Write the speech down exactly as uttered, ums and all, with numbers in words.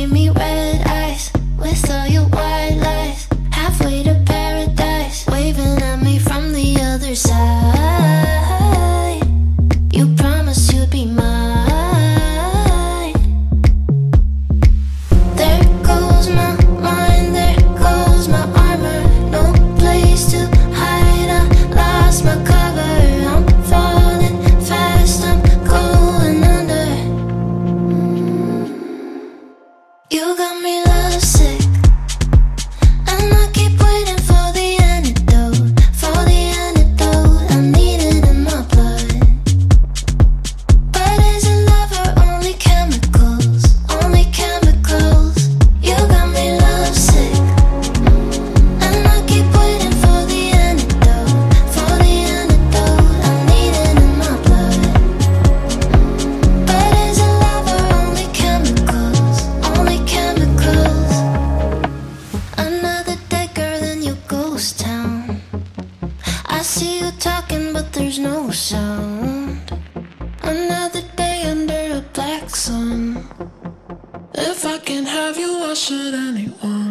gave me red eyes with all your white lies. Halfway to paradise, waving at me from the other side. You promised you'd be mine. There goes my mind, there goes my armor. No place to hide, I lost my cover. I'm falling fast, I'm going under. You got me lovesick, and I keep waiting for the antidote, for the antidote. I need it in my blood. But is it love or only chemicals, only chemicals? You got me lovesick, and I keep waiting for the antidote, for the antidote. I need it in my blood. But is it love or only chemicals, only chemicals? Another day, girl, in your ghost town. I see you talking, but there's no sound. Another day under a black sun. If I can't have you, why should anyone?